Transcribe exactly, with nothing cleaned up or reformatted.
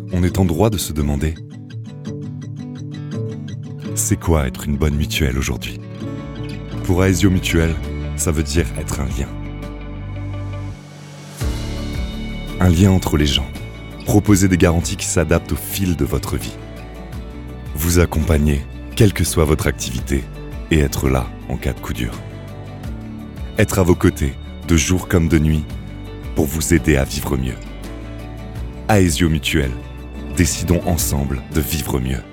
on est en droit de se demander: c'est quoi être une bonne mutuelle aujourd'hui? Pour Aesio Mutuelle, ça veut dire être un lien. Un lien entre les gens. Proposer des garanties qui s'adaptent au fil de votre vie. Vous accompagner, quelle que soit votre activité, et être là en cas de coup dur. Être à vos côtés, de jour comme de nuit, pour vous aider à vivre mieux. Aesio Mutuelle, décidons ensemble de vivre mieux.